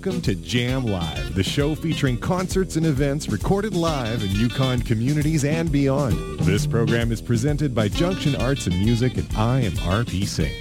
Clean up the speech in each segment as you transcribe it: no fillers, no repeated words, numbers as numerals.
welcome to Jam Live, the show featuring concerts and events recorded live in Yukon communities and beyond. This program is presented by Junction Arts and Music, and I am RP Singh.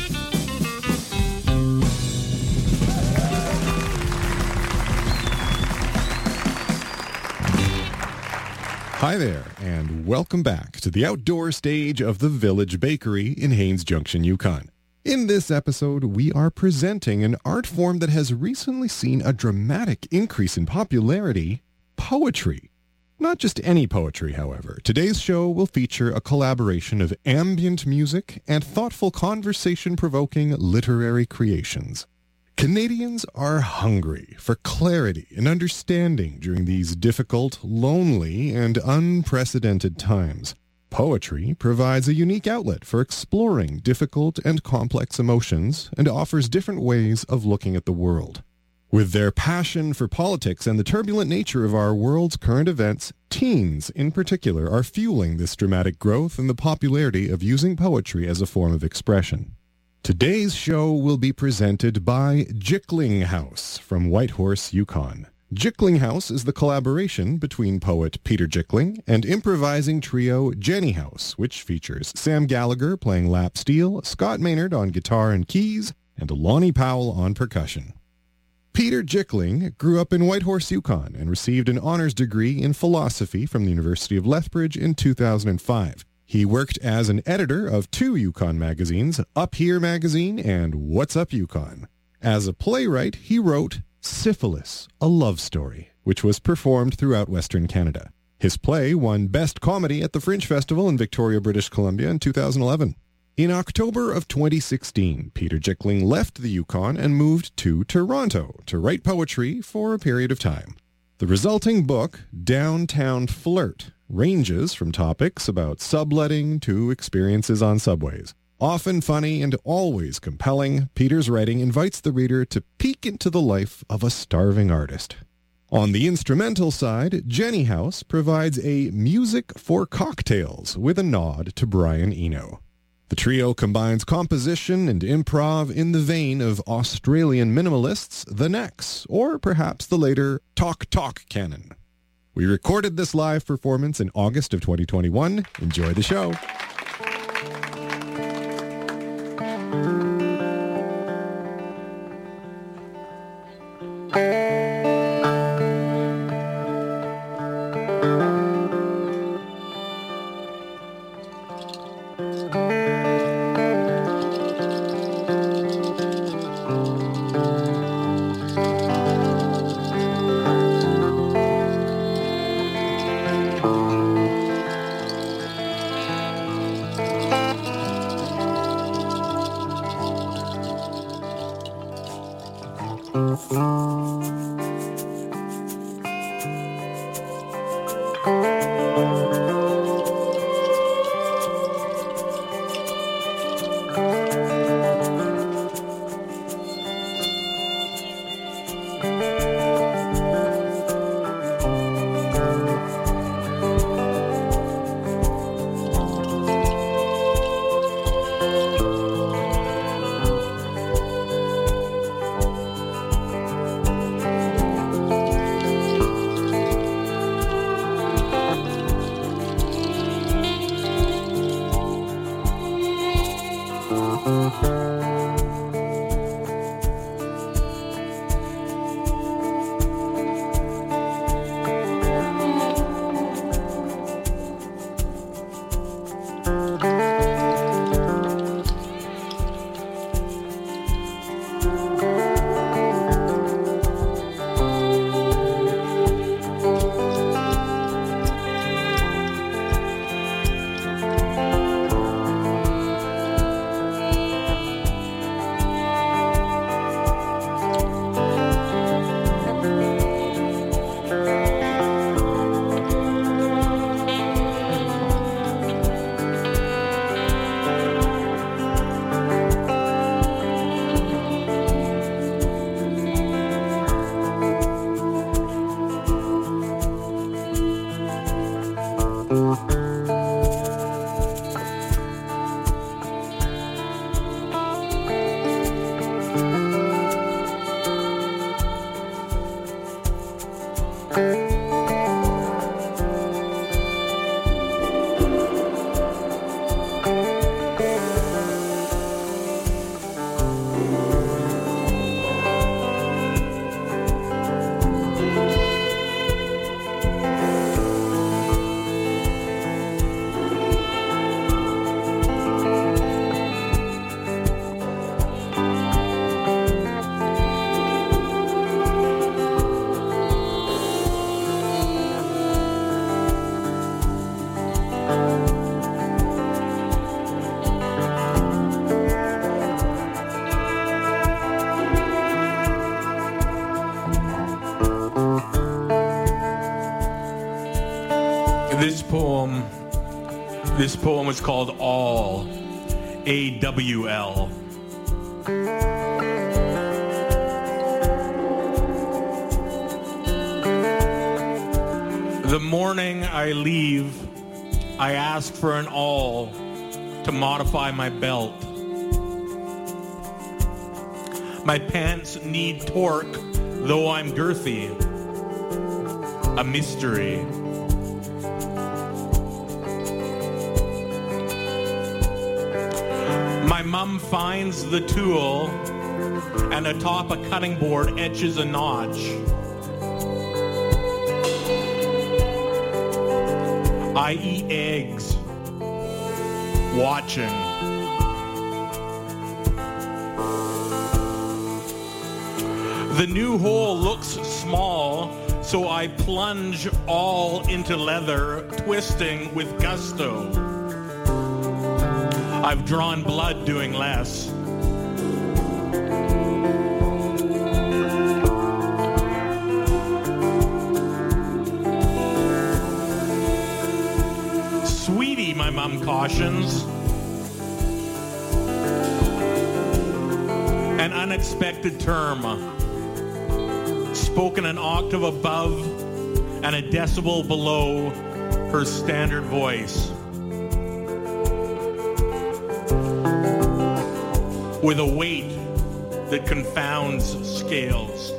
Hi there, and welcome back to the outdoor stage of the Village Bakery in Haines Junction, Yukon. In this episode, we are presenting an art form that has recently seen a dramatic increase in popularity, poetry. Not just any poetry, however. Today's show will feature a collaboration of ambient music and thoughtful conversation-provoking literary creations. Canadians are hungry for clarity and understanding during these difficult, lonely, and unprecedented times. Poetry provides a unique outlet for exploring difficult and complex emotions and offers different ways of looking at the world. With their passion for politics and the turbulent nature of our world's current events, teens in particular are fueling this dramatic growth and the popularity of using poetry as a form of expression. Today's show will be presented by Jickling House from Whitehorse, Yukon. Jickling House is the collaboration between poet Peter Jickling and improvising trio Jenny House, which features Sam Gallagher playing lap steel, Scott Maynard on guitar and keys, and Lonnie Powell on percussion. Peter Jickling grew up in Whitehorse, Yukon, and received an honors degree in philosophy from the University of Lethbridge in 2005. He worked as an editor of two Yukon magazines, Up Here Magazine and What's Up Yukon. As a playwright, he wrote Syphilis, a Love Story, which was performed throughout Western Canada. His play won Best Comedy at the Fringe Festival in Victoria, British Columbia in 2011. In October of 2016, Peter Jickling left the Yukon and moved to Toronto to write poetry for a period of time. The resulting book, Downtown Flirt, ranges from topics about subletting to experiences on subways. Often funny and always compelling, Peter's writing invites the reader to peek into the life of a starving artist. On the instrumental side, Jenny House provides a music for cocktails with a nod to Brian Eno. The trio combines composition and improv in the vein of Australian minimalists The Necks, or perhaps the later Talk Talk canon. We recorded this live performance in August of 2021. Enjoy the show. This poem is called All, A-W-L. The morning I leave, I ask for an awl to modify my belt. My pants need torque, though I'm girthy. A mystery. My mum finds the tool, and atop a cutting board etches a notch. I eat eggs, watching. The new hole looks small, so I plunge all into leather, twisting with gusto. I've drawn blood doing less. Sweetie, my mom cautions. An unexpected term, spoken an octave above and a decibel below her standard voice. With a weight that confounds scales.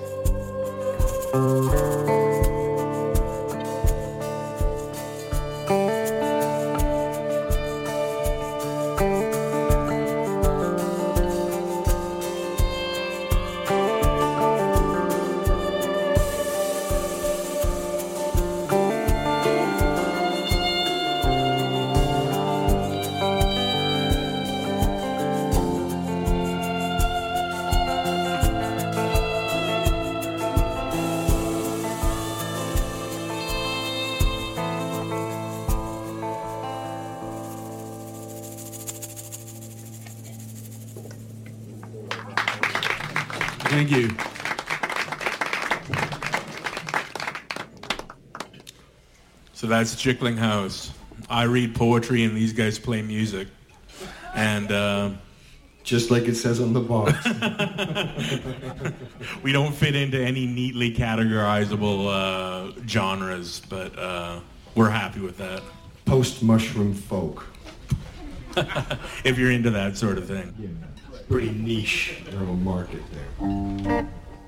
Thank you. So that's Jickling House. I read poetry and these guys play music. And just like it says on the box. We don't fit into any neatly categorizable genres, but we're happy with that. Post-mushroom folk. If you're into that sort of thing. Yeah. Pretty niche little market there.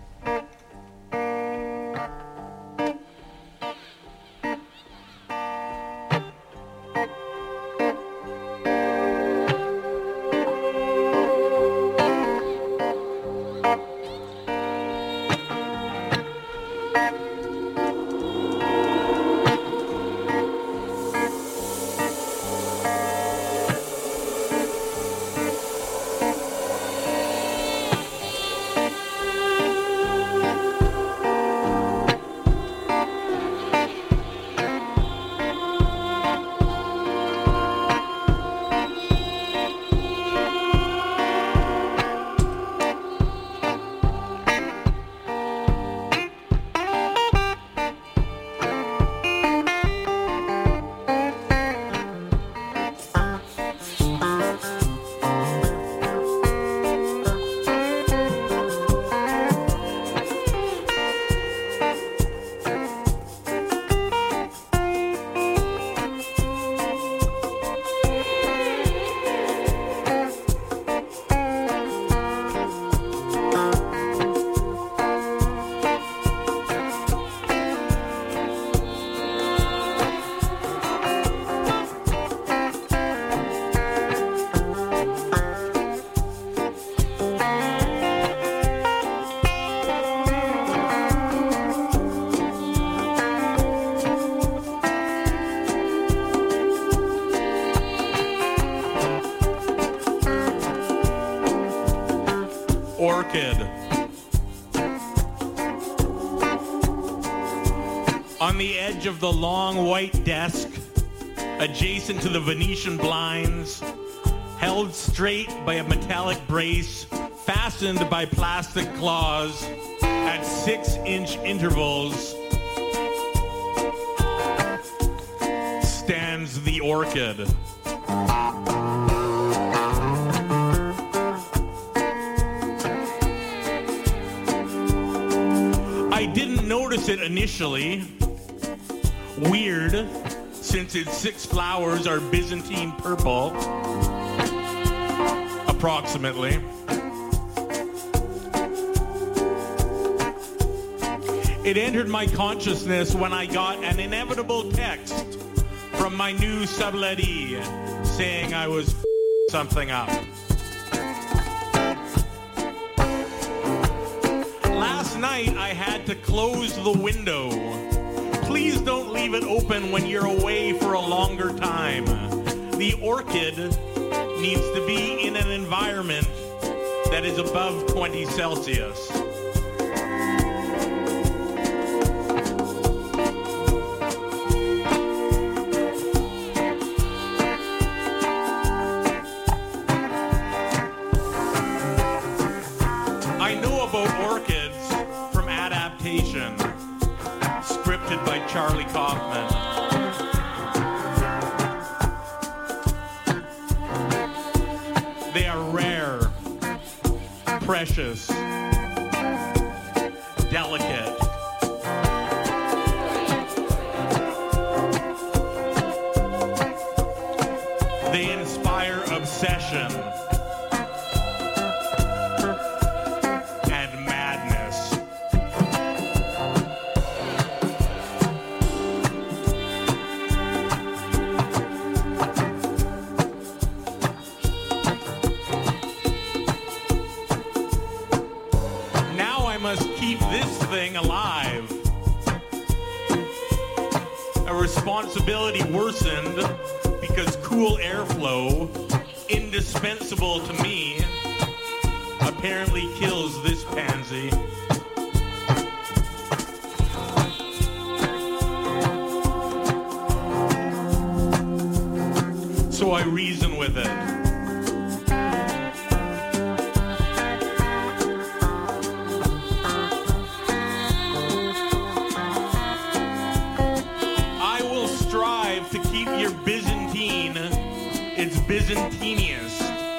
Orchid. On the edge of the long white desk, adjacent to the Venetian blinds, held straight by a metallic brace, fastened by plastic claws at 6-inch intervals, stands the orchid. I didn't notice it initially. Weird, since its 6 flowers are Byzantine purple, approximately. It entered my consciousness when I got an inevitable text from my new sublettee saying I was something up. Last night I had to close the window. Please don't leave it open when you're away for a longer time. The orchid needs to be in an environment that is above 20 Celsius. I know about orchids from Adaptation, scripted by Charlie Kaufman. They are rare, precious, delicate. They inspire obsession and madness. Now I must keep this thing alive. A responsibility worsened because cool airflow, indispensable to me, apparently kills this pansy. So I reason with it. I will strive to keep your Byzantine its Byzantiniest.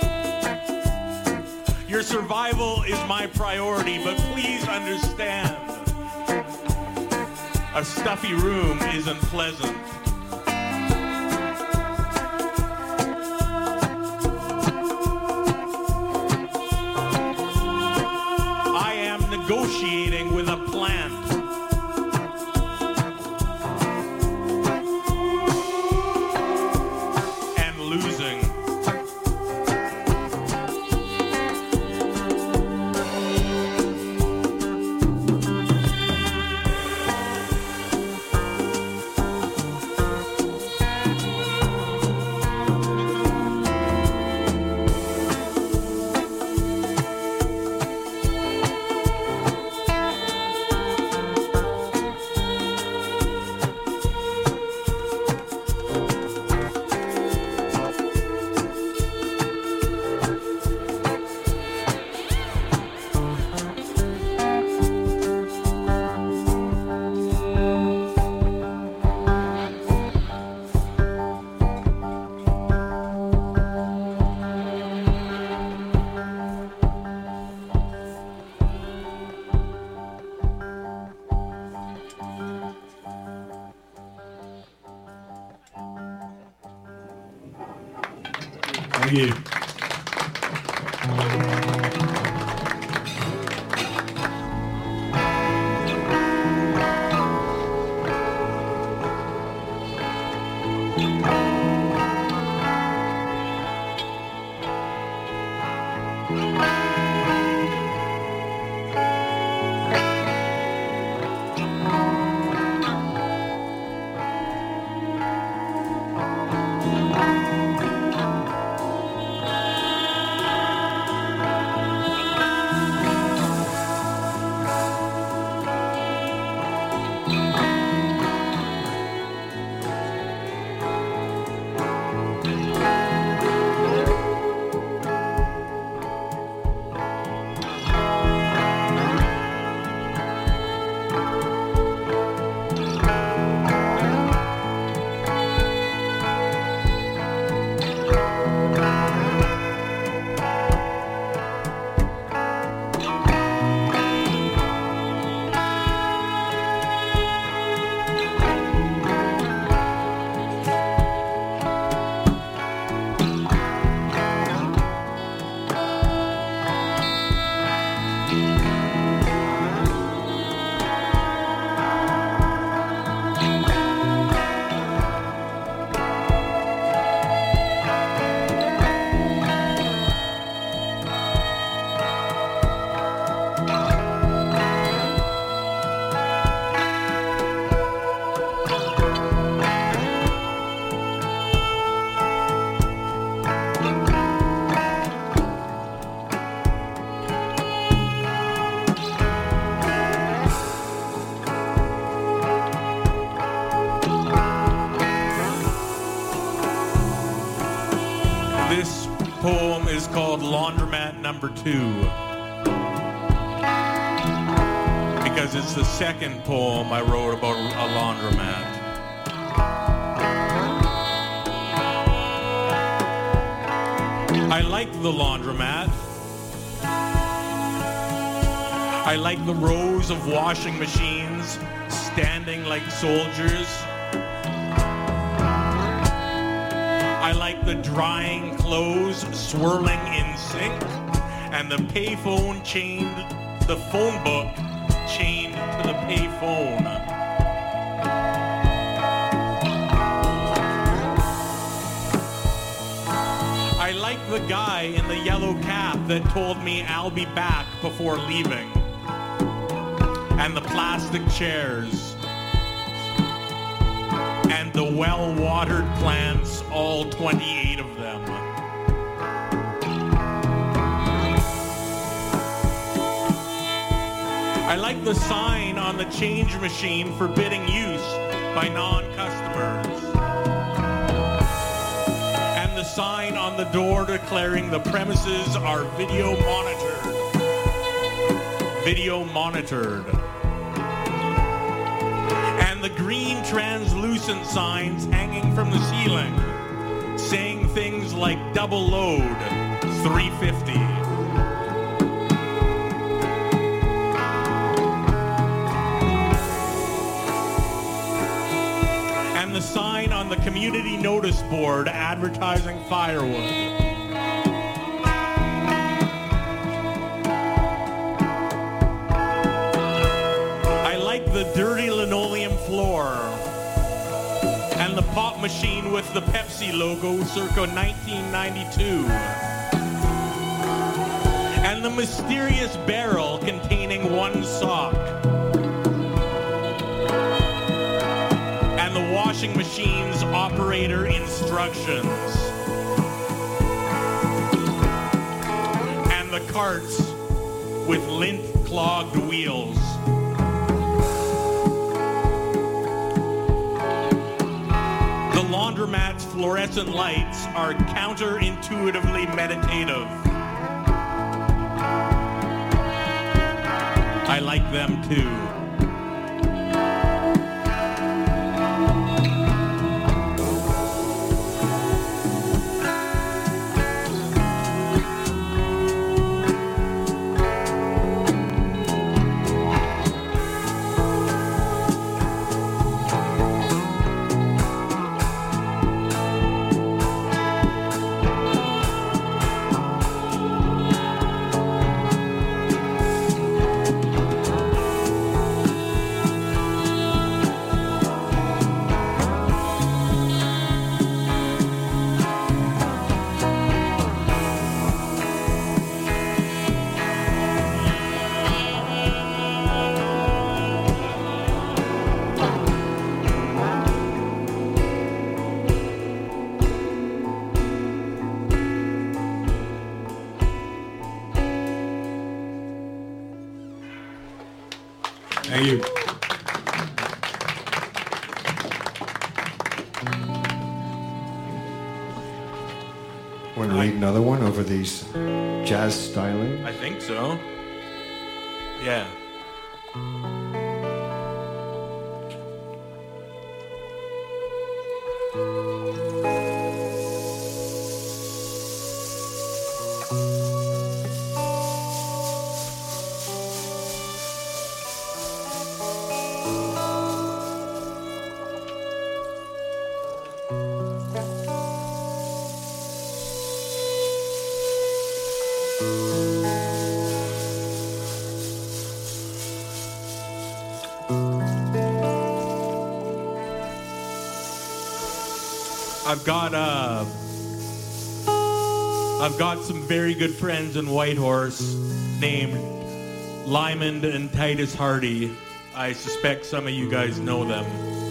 Your survival is my priority, but please understand, a stuffy room isn't pleasant. I am negotiating with a plant. And losing. Thank you. This poem is called Laundromat Number 2 because it's the second poem I wrote about a laundromat. I like the laundromat. I like the rows of washing machines standing like soldiers. I like the drying clothes swirling in sync and the payphone chained, the phone book chained to the payphone. I like the guy in the yellow cap that told me I'll be back before leaving. And the plastic chairs. And the well-watered plants, all 28 of them. I like the sign on the change machine forbidding use by non-customers. And the sign on the door declaring the premises are video monitored. Video monitored. The green translucent signs hanging from the ceiling saying things like double load, 350. And the sign on the community notice board advertising firewood. The dirty linoleum floor and the pop machine with the Pepsi logo circa 1992 and the mysterious barrel containing one sock and the washing machine's operator instructions and the carts with lint clogged wheels. Laundromat's fluorescent lights are counterintuitively meditative. I like them too. Thank you. Want to read another one over these jazz styling? I think so. Yeah. I've got some very good friends in Whitehorse named Lyman and Titus Hardy. I suspect some of you guys know them.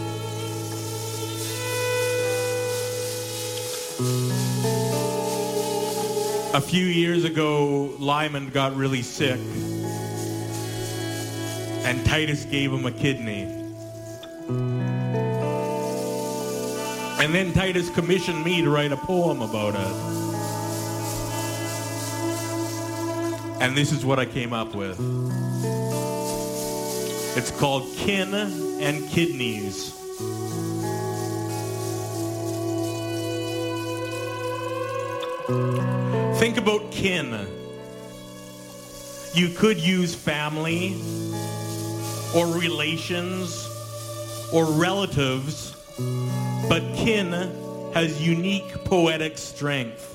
A few years ago, Lyman got really sick, and Titus gave him a kidney. And then Titus commissioned me to write a poem about it. And this is what I came up with. It's called Kin and Kidneys. Think about kin. You could use family or relations or relatives, but kin has unique poetic strength.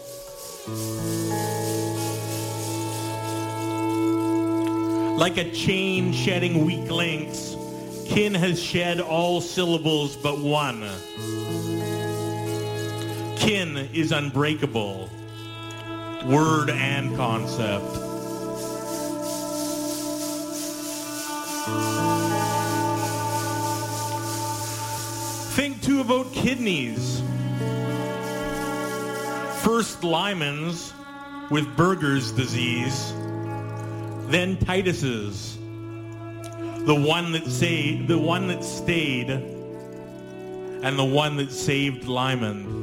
Like a chain shedding weak links, kin has shed all syllables but one. Kin is unbreakable, word and concept. Think too about kidneys. First Lyman's with Berger's disease, then Titus's, the one that stayed, and the one that saved Lyman.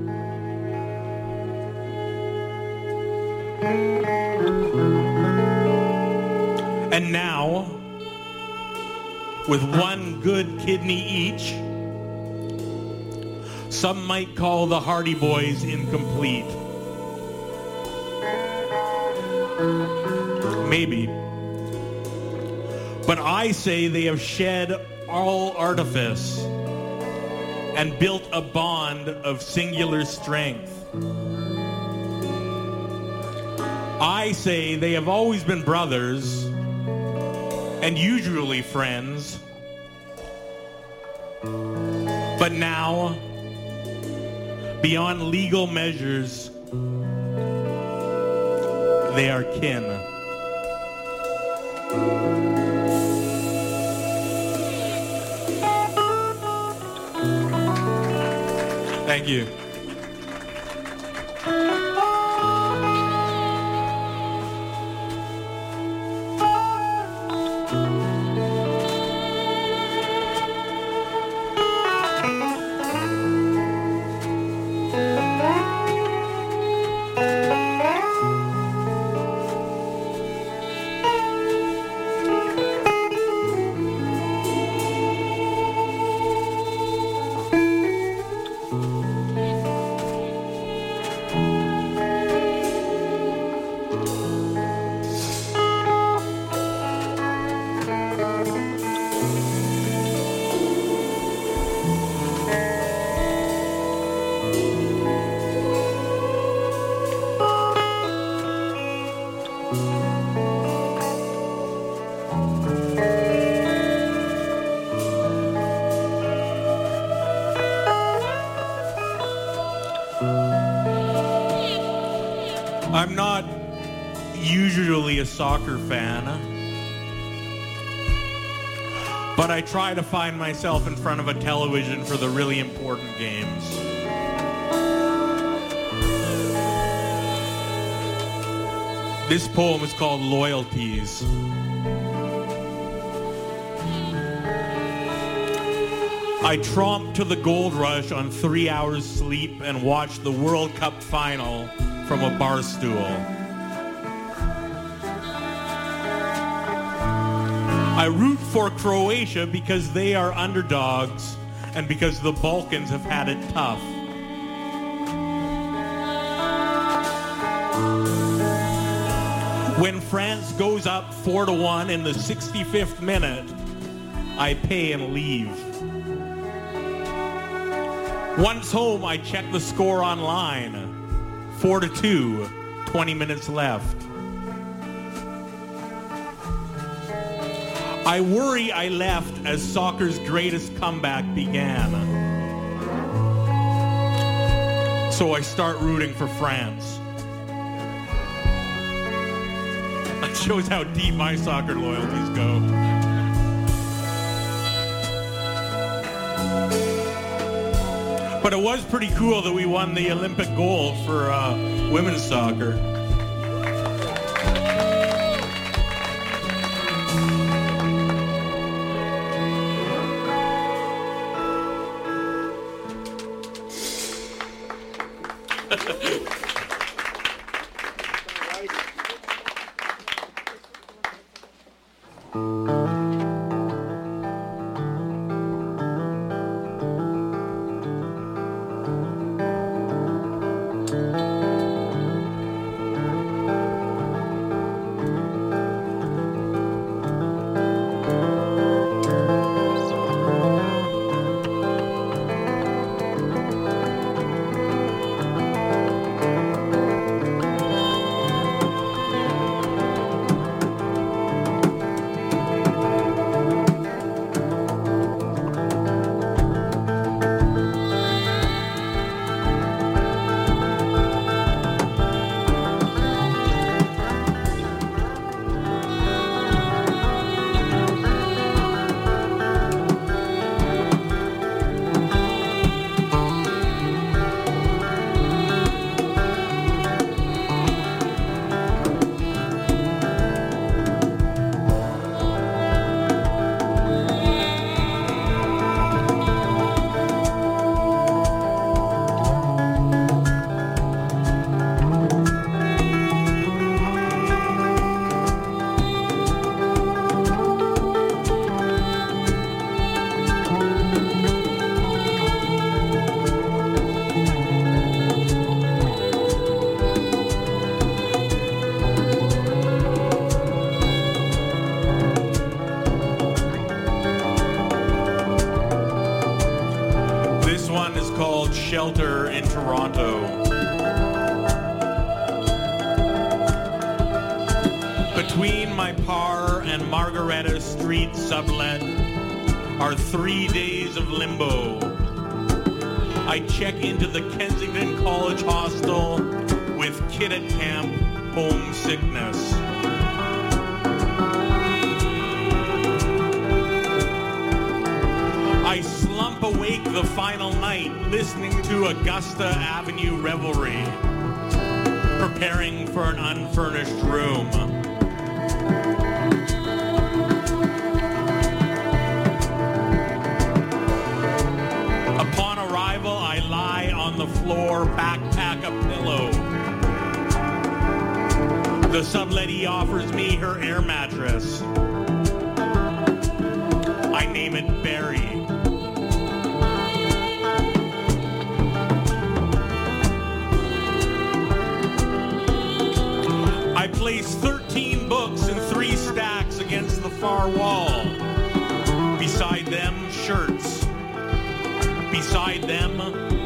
And now, with one good kidney each, some might call the Hardy Boys incomplete. Maybe. But I say they have shed all artifice and built a bond of singular strength. I say they have always been brothers and usually friends, but now, beyond legal measures, they are kin. Thank you. I'm not usually a soccer fan, but I try to find myself in front of a television for the really important games. This poem is called Loyalties. I tromped to the gold rush on 3 hours sleep and watched the World Cup final from a bar stool. I root for Croatia because they are underdogs and because the Balkans have had it tough. When France goes up 4-1 in the 65th minute, I pay and leave. Once home, I check the score online. 4-2, 20 minutes left. I worry I left as soccer's greatest comeback began. So I start rooting for France. That shows how deep my soccer loyalties go. But it was pretty cool that we won the Olympic gold for women's soccer. shelter in Toronto. Between my Parr and Margaretta Street sublet are 3 days of limbo. I check into the Kensington College Hostel with kid at camp homesickness. I slump awake the final night listening to Augusta Avenue revelry, preparing for an unfurnished room. Upon arrival, I lie on the floor, backpack a pillow. The sublettee offers me her air mattress. I name it Barry. I place 13 books in 3 stacks against the far wall. Beside them, shirts. Beside them,